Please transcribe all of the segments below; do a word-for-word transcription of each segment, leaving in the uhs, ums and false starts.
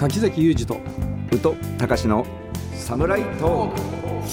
柿崎裕二と宇都隆のサムライトーク。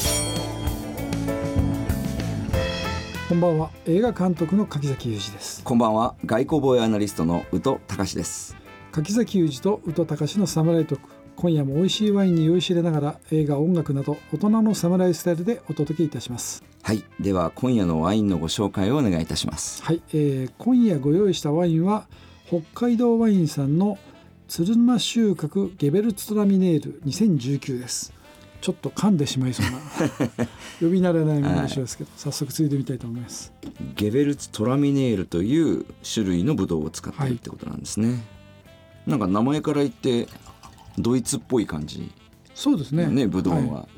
こんばんは。映画監督の柿崎裕二です。 こんばんは。外交防衛アナリストの宇都隆です。 柿崎裕二と宇都隆のサムライトーク。今夜も美味しいワインに酔いしれながら映画、音楽など大人のサムライスタイルでお届けいたします。 はい、では今夜のワインのご紹介をお願いいたします。 はい、えー、今夜ご用意したワインは北海道ワインさんの鶴沼収穫ゲベルツトラミネールにせんじゅうきゅうです。ちょっと噛んでしまいそうな呼び慣れない名称ですけど、はい、早速ついでみたいと思います。 ゲベルツトラミネールという種類のブドウを使っているってことなんですね、はい、なんか名前から言ってドイツっぽい感じ。 そうですね、 ね、ブドウは、はい、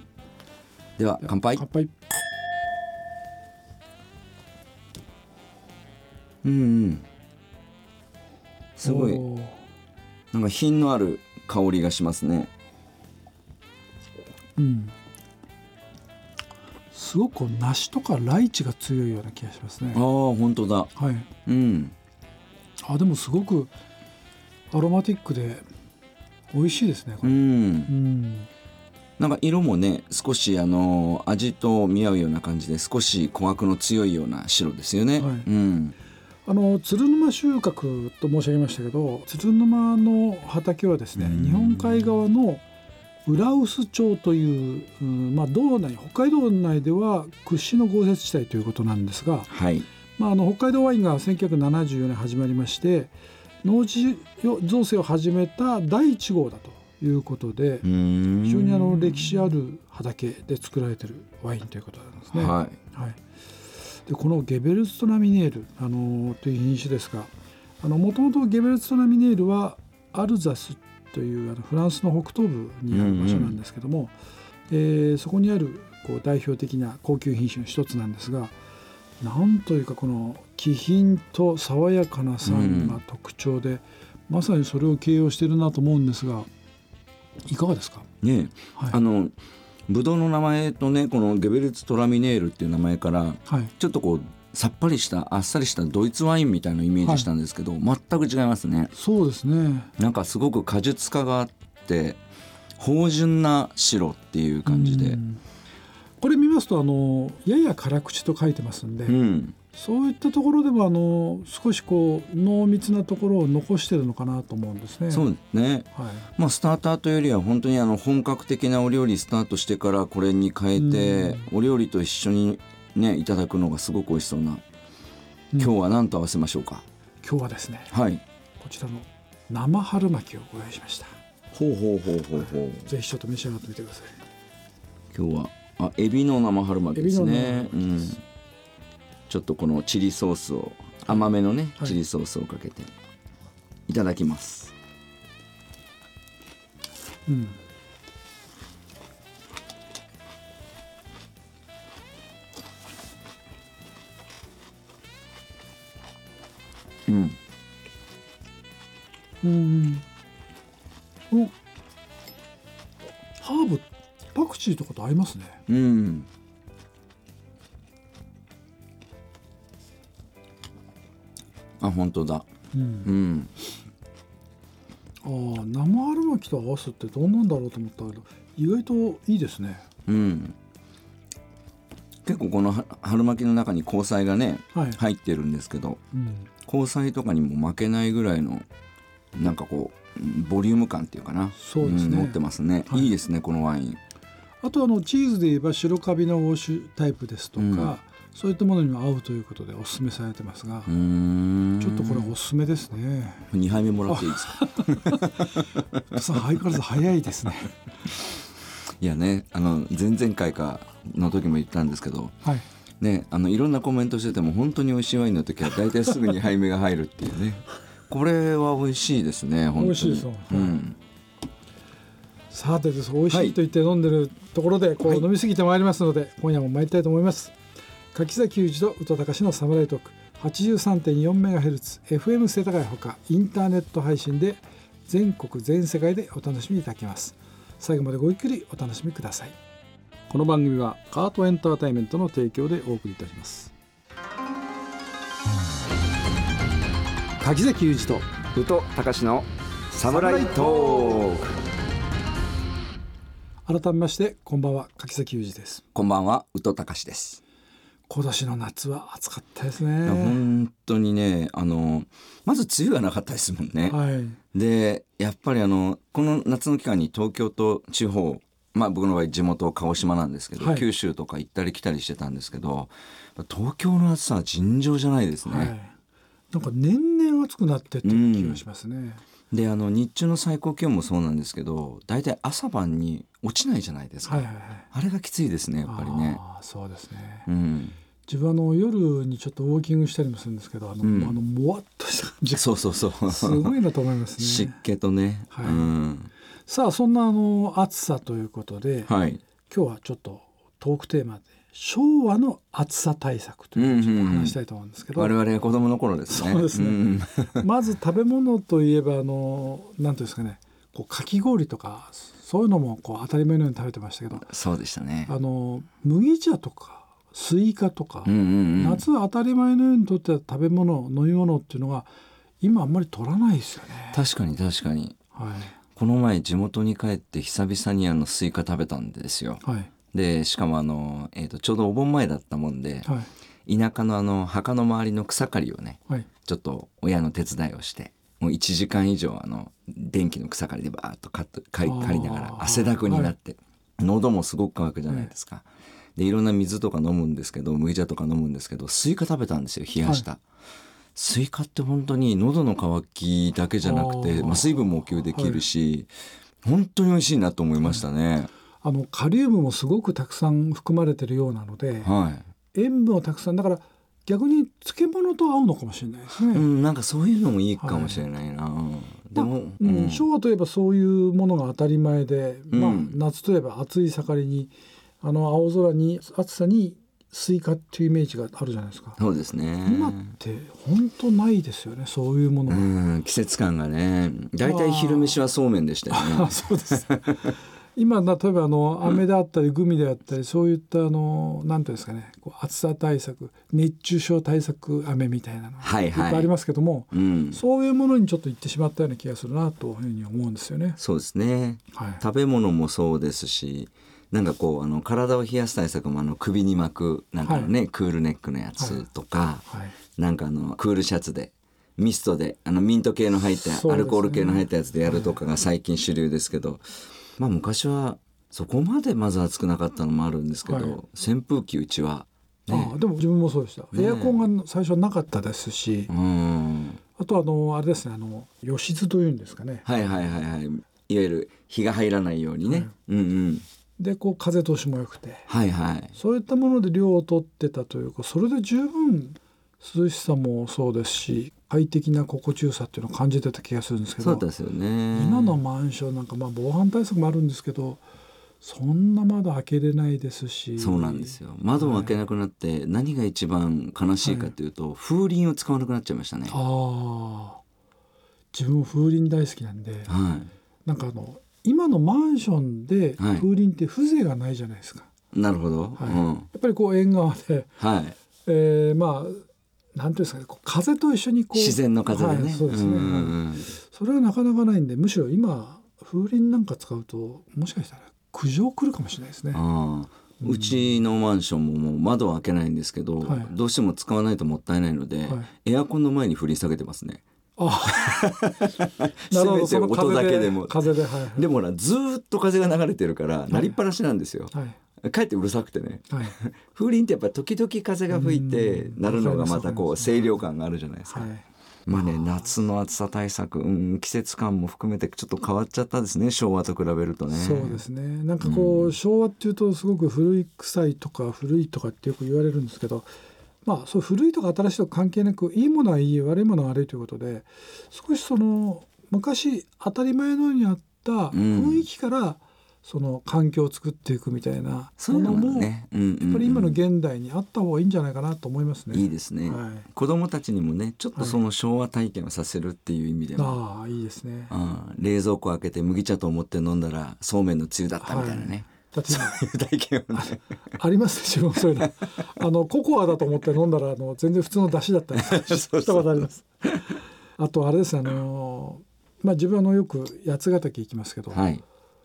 では乾杯。 乾杯。 うん、うん、すごいなんか品のある香りがしますね。 うん、すごく梨とかライチが強いような気がしますね。 ああ、本当だ。 はい、 うん、 あ、でもすごくアロマティックで美味しいですね、これ。 うん、うんうんなんか色もね少しあの味と見合うような感じで少し琥珀の強いような白ですよね、 はい、 うん、 あの鶴沼収穫と申し上げましたけど、鶴沼の畑はですね、日本海側の浦臼町という、うんまあ、道内北海道内では屈指の豪雪地帯ということなんですが、 はいまあ、あの北海道ワインがせんきゅうひゃくななじゅうよねん始まりまして農地造成を始めただいいち号だということで、非常にあの歴史ある畑で作られているワインということなんですね、 はいはい、でこのゲベルツトラミネール、あのという品種ですが、もともとゲベルツトラミネールはアルザスというあのフランスの北東部にある場所なんですけども、うんうんえー、そこにあるこう代表的な高級品種の一つなんですが、なんというかこの気品と爽やかな酸が特徴で、うん、まさにそれを形容しているなと思うんですが、いかがですかね。 はい、 あのブドウの名前とね、このゲベルツトラミネールっていう名前から、はい、ちょっとこうさっぱりしたあっさりしたドイツワインみたいなイメージしたんですけど、はい、全く違いますね。 そうですね。 なんかすごく果実感があって芳醇な白っていう感じで、 これ見ますとあのやや辛口と書いてますんで、うん、そういったところでもあの少しこう濃密なところを残してるのかなと思うんですね。 そうですね、はいまあ、スターターというよりは本当にあの本格的なお料理スタートしてからこれに変えてお料理と一緒にねいただくのがすごく美味しそうな、うん、今日は何と合わせましょうか。 今日はですね、 はい、 こちらの生春巻きをご用意しました。 ほうほうほうほうほう。 ぜひちょっと召し上がってみてください。 今日はあエビの生春巻きですね。うん、ちょっとこのチリソースを甘めのね、はい、チリソースをかけていただきます、うんうんうんおハーブパクチーとかと合いますね。 うんあ、本当だ、うんうんあ生春巻きと合わせってどうなんだろうと思ったけど意外といいですね、 うん、結構この春巻きの中に香菜がね、はい、入ってるんですけど、うん、香菜とかにも負けないぐらいのなんかこうボリューム感っていうかな。 そうですね、 うん、持ってますね、はい、いいですねこのワイン。あとあのチーズで言えば白カビのウォッシュタイプですとか、うん、そういったものにも合うということでお勧めされてますが、うーんちょっとこれおすすめですね。 にはいめもらっていいですか相変わらず早いですねいやね、あの前々回かの時も言ったんですけど、はいね、あのいろんなコメントしてても本当に美味しいワインの時は大体すぐににはいめが入るっていうねこれは美味しいですね。本当に美味しいですよ、 うん、 さてです、美味しいと言って飲んでるところでこう飲み過ぎてまいりますので、はい、今夜も参りたいと思います。柿崎裕二と宇都隆のサムライトーク はちじゅうさんてんよんメガヘルツ エフエム 世田谷ほかインターネット配信で全国全世界でお楽しみいただけます。最後までごゆっくりお楽しみください。この番組はカートエンターテインメントの提供でお送りいたします。 柿崎裕二と宇都隆のサムライトーク。 改めましてこんばんは、柿崎裕二です。 こんばんは、宇都隆です。 今年の夏は暑かったですね。 本当にね、あのまず梅雨がなかったですもんね、 はい、 でやっぱりあのこの夏の期間に東京と地方、まあ僕の場合地元鹿児島なんですけど、はい、九州とか行ったり来たりしてたんですけど、東京の暑さは尋常じゃないですね、はい、 なんか年々暑くなってっていう気がしますね、 うん、であの日中の最高気温もそうなんですけど、だいたい朝晩に落ちないじゃないですか、はいはいはい、あれがきついですね、やっぱりね。 あ、そうですね、 うん、 自分はあの夜にちょっとウォーキングしたりもするんですけど、あの、うん、あのもわっとした感じ、 そうそうそうすごいなと思いますね。 湿気とね、はい、うん、 さあそんなあの暑さということで、はい、今日はちょっとトークテーマで昭和の暑さ対策ということを話したいと思うんですけど、 うんうんうん、我々が子供の頃ですね。 そうですね、うん、まず食べ物といえばあのなんていうんですかね、こうかき氷とかそういうのもこう当たり前のように食べてましたけど、 そうでしたね。 あの麦茶とかスイカとか、 うんうんうん、 夏は当たり前のようにとっては食べ物飲み物っていうのが今あんまり取らないですよね。 確かに確かに、はい、この前地元に帰って久々にあのスイカ食べたんですよ、はい、でしかもあの、えーと、ちょうどお盆前だったもんで、はい、田舎のあの墓の周りの草刈りをね、はい、ちょっと親の手伝いをしてもういちじかん以上あの電気の草刈りでバーッと刈りながら汗だくになって、はい、喉もすごく乾くじゃないですか、はい、でいろんな水とか飲むんですけど、麦茶とか飲むんですけど、スイカ食べたんですよ、冷やした、はい、スイカって本当に喉の渇きだけじゃなくて、まあ、水分も補給できるし、はい、本当に美味しいなと思いましたね、はい、 あのカリウムもすごくたくさん含まれてるようなので、はい、塩分をたくさんだから逆に漬物と合うのかもしれないですね、 うん、なんかそういうのもいいかもしれないな、はい、でも、まあうん、昭和といえばそういうものが当たり前で、うん、まあ、夏といえば暑い盛りにあの青空に暑さにスイカっていうイメージがあるじゃないですか。 そうですね。 今って本当ないですよね、そういうものが。 うん、季節感がね、だいたい昼飯はそうめんでしたよね。 ああそうです今例えばあの飴であったりグミであったり、そういったあのなんていうんですかね、こう暑さ対策、熱中症対策飴みたいなのがいっぱいありますけども、はいはい、うん、そういうものにちょっと行ってしまったような気がするなというふうに思うんですよね。 そうですね、はい、食べ物もそうですし、なんかこうあの体を冷やす対策もあの首に巻くなんかのね、はい、クールネックのやつとか、はいはい、なんかあのクールシャツでミストであのミント系の入った、ね、アルコール系の入ったやつでやるとかが最近主流ですけど、はい、まあ昔はそこまでまず暑くなかったのもあるんですけど、はい、扇風機うちは、 ね、ああでも自分もそうでした、ね、エアコンが最初はなかったですし、うん、あとあのあれですね、あの吉津というんですかね、 はいはいはいはい、いわゆる日が入らないようにね、はい、うんうんでこう風通しも良くて、 はいはい、 そういったもので量を取ってたというか、それで十分涼しさもそうですし快適な心地よさっていうのを感じてた気がするんですけど、 そうですよね。 今のマンションなんかまあ防犯対策もあるんですけど、そんな窓開けれないですし。 そうなんですよ、窓を開けなくなって何が一番悲しいかというと、はい、風鈴を使わなくなっちゃいましたね。 あ自分も風鈴大好きなんで、はい、なんかあの今のマンションで風鈴って風情がないじゃないですか、はい、なるほど、 はい、うん、やっぱりこう縁側で、はいえー、まあなんていうんですかね、こう風と一緒にこう自然の風でね、 はい、そうですね、うんうん、はい、それはなかなかないんで、むしろ今風鈴なんか使うともしかしたら苦情来るかもしれないですね。 あ、うん、うちのマンションももう窓を開けないんですけど、はい、どうしても使わないともったいないので、はい、エアコンの前に振り下げてますね。あせめて音だけでも風で、はいはい、 でもなずっと風が流れてるから鳴りっぱなしなんですよ、はい、かえってうるさくてね、はい、風鈴ってやっぱ時々風が吹いて鳴るのがまたこう清涼感があるじゃないですか、はい、まあね、夏の暑さ対策、うん、季節感も含めてちょっと変わっちゃったですね、昭和と比べるとね。 そうですね、なんかこう、うん、昭和っていうとすごく古い臭いとか古いとかってよく言われるんですけど、まあ、そう古いとか新しいとか関係なく、いいものはいい、悪いものは悪いということで、少しその昔当たり前のようにあった雰囲気から、うん、その環境を作っていくみたいなものも、ね、うんうんうん、やっぱり今の現代にあった方がいいんじゃないかなと思いますね。 いいですね、はい、子どもたちにもねちょっとその昭和体験をさせるっていう意味でも、 はい、ああいいですね、 うん、冷蔵庫開けて麦茶と思って飲んだらそうめんのつゆだったみたいなね、はい、だってそういう体験をねあ, ありますね、自分もそういうのあのココアだと思って飲んだらあの全然普通の出汁だったりしたことありますあとあれです、あの、まあ、自分はあのよく八ヶ岳行きますけど、はい、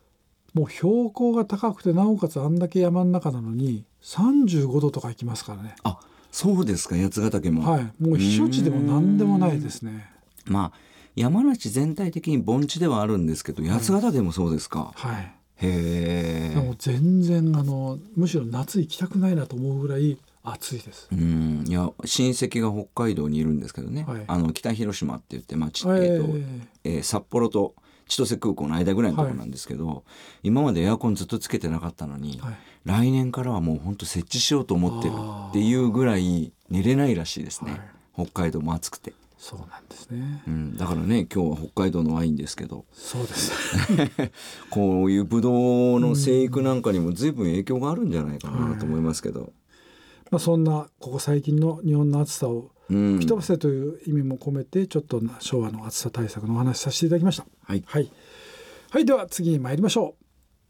もう標高が高くてなおかつあんだけ山の中なのにさんじゅうごどとか行きますからね。 あ、そうですか。八ヶ岳も、 はい、もう避暑地でも何でもないですね。 まあ山梨全体的に盆地ではあるんですけど、八ヶ岳もそうですか。 はい、 へえ。 もう全然あのむしろ夏行きたくないなと思うぐらい暑いです。 うん、いや親戚が北海道にいるんですけどね、はい、あの北広島って言って、まあちえーとえー、札幌と千歳空港の間ぐらいのところなんですけど、はい、今までエアコンずっとつけてなかったのに、はい、来年からはもう本当設置しようと思ってるっていうぐらい寝れないらしいですね、はい、北海道も暑くて。 そうなんですね、 うん、だからね今日は北海道のワインですけど、 そうですこういうブドウの生育なんかにも随分影響があるんじゃないかなと思いますけど、はい、 まあ、そんなここ最近の日本の暑さを吹き飛ばせという意味も込めてちょっと昭和の暑さ対策のお話しさせていただきました。 はい、 はいはい、では次に参りましょう。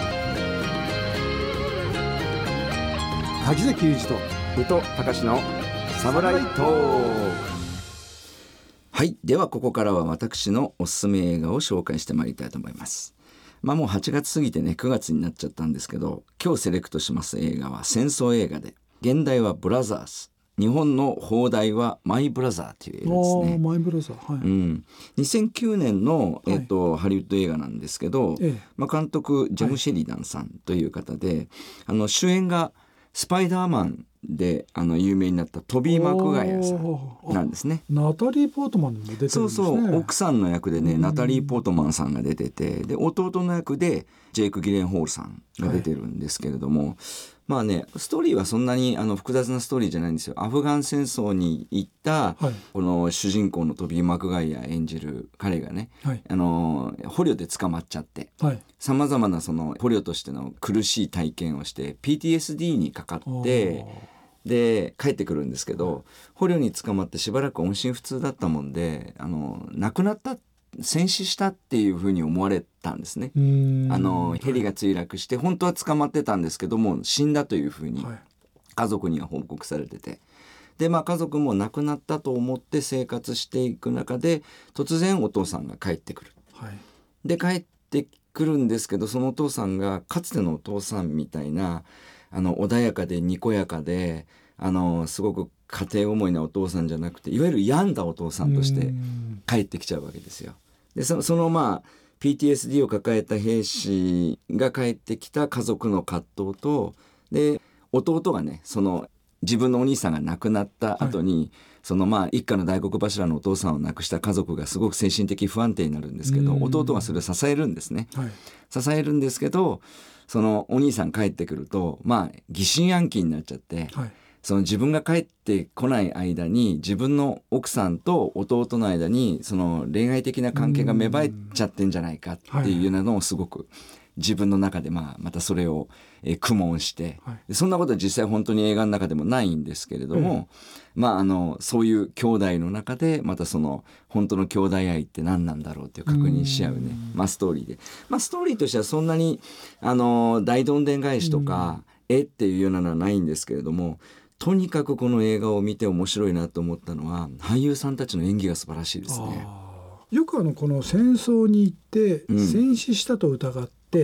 柿崎裕二と宇都隆のサムライトーク。はい、ではここからは私のおすすめ映画を紹介してまいりたいと思います。まあもうはちがつ過ぎてねくがつになっちゃったんですけど、今日セレクトします映画は戦争映画で、現代はブラザーズ、日本の邦題はマイブラザーという映画ですね。 マイブラザー、はい、うん、 にせんきゅうねんの、えーとはい、ハリウッド映画なんですけど、ええ、まあ、監督ジェム・シェリダンさんという方で、はい、あの主演がスパイダーマンであの有名になったトビー・マクガイアさんなんですね。 ナタリー・ポートマンも出てるんですね。 そうそう、奥さんの役でねナタリー・ポートマンさんが出てて、で弟の役でジェイク・ギレンホールさんが出てるんですけれども、はい、まあねストーリーはそんなにあの複雑なストーリーじゃないんですよ。アフガン戦争に行った、はい、この主人公のトビー・マクガイア演じる彼がね、はい、あの捕虜で捕まっちゃってさまざまなその捕虜としての苦しい体験をして ピーティーエスディー にかかってで帰ってくるんですけど、捕虜に捕まってしばらく音信不通だったもんで、あの亡くなった戦死したっていうふうに思われたんですね。あのヘリが墜落して本当は捕まってたんですけども死んだというふうに家族には報告されてて、で、まあ、家族も亡くなったと思って生活していく中で突然お父さんが帰ってくる、はい、で帰ってくるんですけど、そのお父さんがかつてのお父さんみたいなあの穏やかでにこやかであのすごく家庭思いなお父さんじゃなくて、いわゆる病んだお父さんとして帰ってきちゃうわけですよ。で そ, そのまあ ピーティーエスディー を抱えた兵士が帰ってきた家族の葛藤と、で弟がねその自分のお兄さんが亡くなった後に、はい、そのまあ一家の大黒柱のお父さんを亡くした家族がすごく精神的不安定になるんですけど、弟がそれを支えるんですね、はい、支えるんですけど、そのお兄さん帰ってくるとまあ疑心暗鬼になっちゃって、はい、その自分が帰ってこない間に自分の奥さんと弟の間にその恋愛的な関係が芽生えちゃってんじゃないかっていうのをすごく自分の中でまあまたそれをえ苦悶して、はい、そんなことは実際本当に映画の中でもないんですけれども、うん、まああのそういう兄弟の中でまたその本当の兄弟愛って何なんだろうっていう確認し合うね、まあ、ストーリーで、まあ、ストーリーとしてはそんなにあの大どんでん返しとかえっていうようなのはないんですけれども、とにかくこの映画を見て面白いなと思ったのは俳優さんたちの演技が素晴らしいですね。 よくあのこの戦争に行って戦死したと疑って、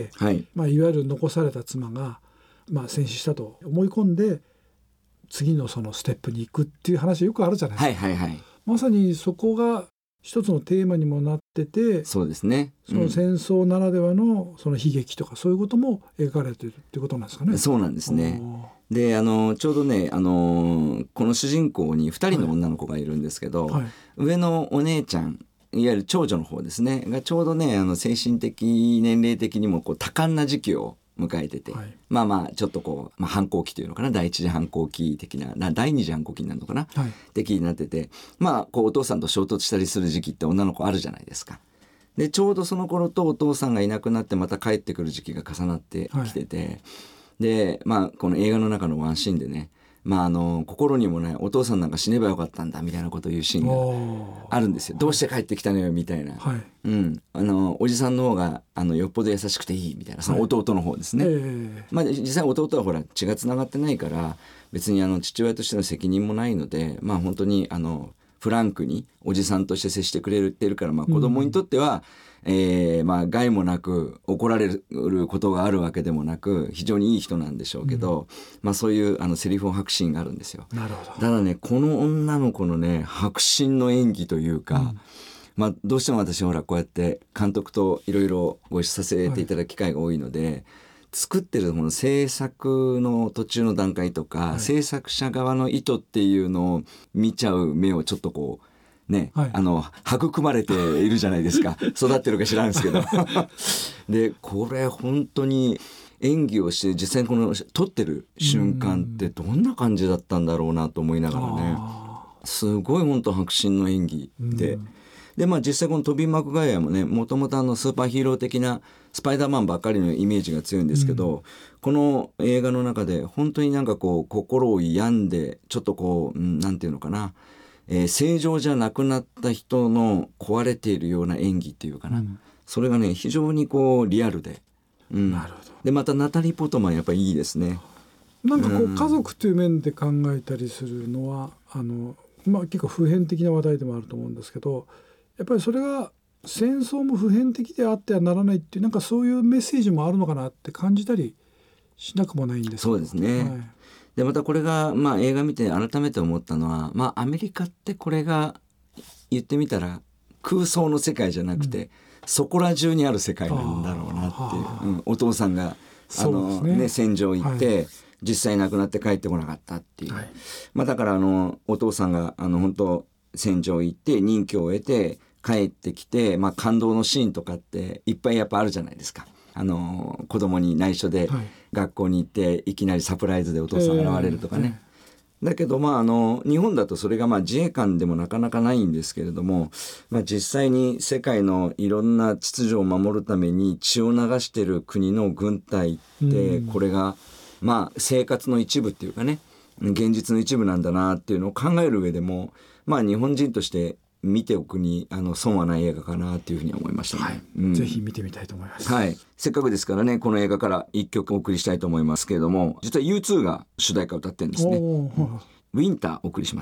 うん、はいまあ、いわゆる残された妻が、まあ、戦死したと思い込んで次のそのステップに行くっていう話よくあるじゃないですか、はいはいはい、まさにそこが一つのテーマにもなってて、 そうですね、 うん、その戦争ならではのその悲劇とかそういうことも描かれているっていうことなんですかね。 そうなんですね。であのちょうどねあのこの主人公にふたりの女の子がいるんですけど、はいはい、上のお姉ちゃんいわゆる長女の方ですねがちょうどねあの精神的年齢的にもこう多感な時期を迎えてて、はい、まあまあちょっとこう、まあ、反抗期というのかな、第一次反抗期的な第二次反抗期になるのかな、はい、的になってて、まあこうお父さんと衝突したりする時期って女の子あるじゃないですか。でちょうどその頃とお父さんがいなくなってまた帰ってくる時期が重なってきてて、はい、でまあこの映画の中のワンシーンでね、まあ、あの心にもねお父さんなんか死ねばよかったんだみたいなことを言うシーンがあるんですよ。どうして帰ってきたのよみたいな、はいうん、あのおじさんの方があのよっぽど優しくていいみたいな、その弟の方ですね、はいえーまあ、実際弟はほら血がつながってないから別にあの父親としての責任もないので、まあ、本当にあの不フランクにおじさんとして接してくれてるから、まあ、子供にとっては、うんえーまあ、害もなく怒られることがあるわけでもなく非常にいい人なんでしょうけど、うんまあ、そういうあのセリフを吐くシーンがあるんですよ。 なるほど。 ただねこの女の子のね迫真の演技というか、うんまあ、どうしても私ほらこうやって監督といろいろご一緒させていただく機会が多いので、はい作ってるもの制作の途中の段階とか、はい、制作者側の意図っていうのを見ちゃう目をちょっとこうね、はい、あの育まれているじゃないですか育ってるか知らんですけどでこれ本当に演技をして実際にこの撮ってる瞬間ってどんな感じだったんだろうなと思いながらねすごい本当迫真の演技ででまあ、実際このトビー・マクガイアもねもともとあのスーパーヒーロー的なスパイダーマンばっかりのイメージが強いんですけど、うん、この映画の中で本当になんかこう心を病んでちょっとこう、うん、なんていうのかな、えー、正常じゃなくなった人の壊れているような演技っていうかな、うん、それがね非常にこうリアルで、うん、なるほど。でまたナタリー・ポートマンやっぱりいいですね。 なんかこう家族という面で考えたりするのはあの、まあ、結構普遍的な話題でもあると思うんですけどやっぱりそれが戦争も普遍的であってはならないっていうなんかそういうメッセージもあるのかなって感じたりしなくもないんですけど。 そうですね、はい、でまたこれが、まあ、映画見て改めて思ったのは、まあ、アメリカってこれが言ってみたら空想の世界じゃなくて、うん、そこら中にある世界なんだろうなっていう、うん、お父さんがあの、ねね、戦場行って、はい、実際亡くなって帰ってこなかったっていう、はいまあ、だからあのお父さんがあの本当戦場行って任期を得て帰ってきて、まあ、感動のシーンとかっていっぱいやっぱあるじゃないですか。あの子供に内緒で学校に行っていきなりサプライズでお父さんが現れるとかね、えー、だけど、まあ、あの日本だとそれがまあ自衛官でもなかなかないんですけれども、まあ、実際に世界のいろんな秩序を守るために血を流している国の軍隊ってこれがまあ生活の一部っていうかね現実の一部なんだなっていうのを考える上でもまあ日本人として見ておくにあの損はない映画かなというふうに思いましたね、はいうん、ぜひ見てみたいと思います、 はい、せっかくですからねこの映画から一曲お送りしたいと思いますけれども実は ユーツー が主題歌を歌ってるんですね、うん、ウィンターお送りします。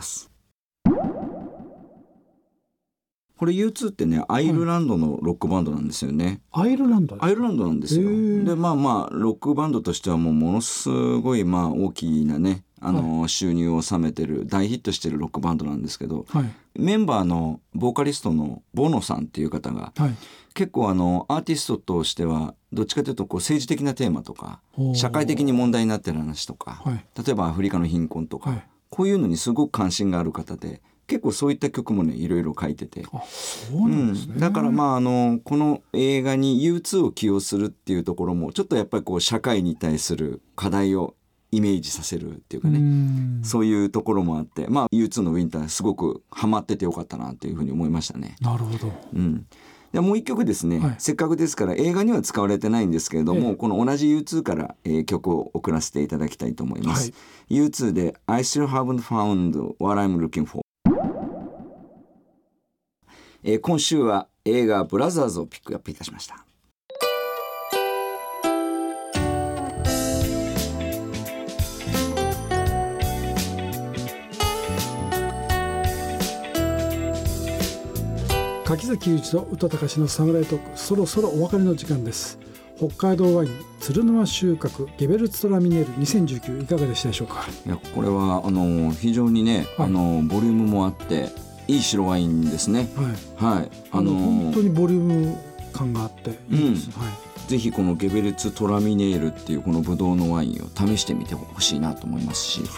これ ユーツー ってねアイルランドのロックバンドなんですよね、 はい、アイルランドアイルランドなんですよ。でまあまあロックバンドとしてはもうものすごいまあ大きなねあの、はい、収入を収めてる大ヒットしてるロックバンドなんですけど、はい、メンバーのボーカリストのボノさんっていう方が、はい、結構あのアーティストとしてはどっちかというとこう政治的なテーマとか社会的に問題になってる話とか、はい、例えばアフリカの貧困とか、はい、こういうのにすごく関心がある方で結構そういった曲もねいろいろ書いてて、 あ、そうなんですね、 うん、だからまああのこの映画に ユーツー を起用するっていうところもちょっとやっぱりこう社会に対する課題をイメージさせるっていうかね、うそういうところもあって、まあ ユーツー のウィンターすごくハマっててよかったなというふうに思いましたね。 なるほど、 うん、でもう一曲ですね、はい、せっかくですから映画には使われてないんですけれども、ええ、この同じ ユーツー から、えー、曲を送らせていただきたいと思います、はい、ユーツー で I still haven't found what I'm looking for、えー、今週は映画ブラザーズをピックアップいたしました。 柿崎雄一と宇多隆のサムライトーク、そろそろお別れの時間です。北海道ワイン鶴沼収穫ゲベルツトラミネールにせんじゅうきゅういかがでしたでしょうか。 いやこれはあの非常にね、はい、あのボリュームもあっていい白ワインですね。はい、はい、 あの本当にボリューム感があっていいです、うん、はい、 ぜひこのゲベルツトラミネールっていうこのブドウのワインを試してみてほしいなと思いますし、はい、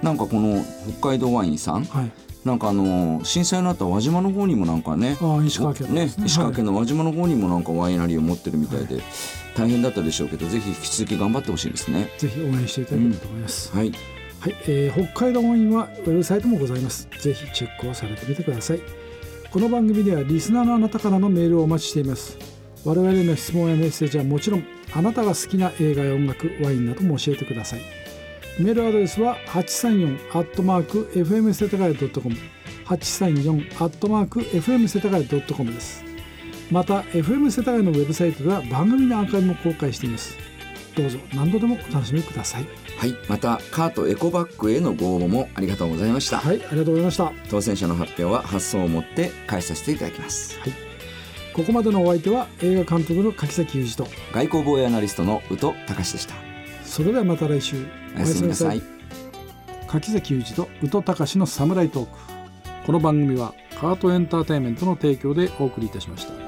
なんかこの北海道ワインさん、はい、なんかあの震災のあった輪島の方にもなんかね、 あ石川県のですね、 ね、石川県の輪島の方にもなんかワイナリーを持ってるみたいで、はい、大変だったでしょうけどぜひ引き続き頑張ってほしいですね。 ぜひ応援していただければと思います、 うん、はい、 はい、えー、北海道ワインはウェブサイトもございます。ぜひチェックをされてみてください。この番組ではリスナーのあなたからのメールをお待ちしています。我々への質問やメッセージはもちろんあなたが好きな映画や音楽ワインなども教えてください。メールアドレスは はちさんよん アットマーク エフエム 世田谷 .com はちさんよん アットマーク エフエム 世田谷 .com です。また エフエム 世田谷のウェブサイトでは番組のアーカイブも公開しています。 どうぞ何度でもお楽しみください。 はい、またカートエコバッグへのご応募もありがとうございました。 はい、ありがとうございました。 当選者の発表は発送をもって返させていただきます。 はい、ここまでのお相手は映画監督の柿崎裕二と外交防衛アナリストの宇都隆でした。 それではまた来週おやすみなさい。 柿崎裕二と宇都隆のサムライトーク。この番組はカートエンターテインメントの提供でお送りいたしました。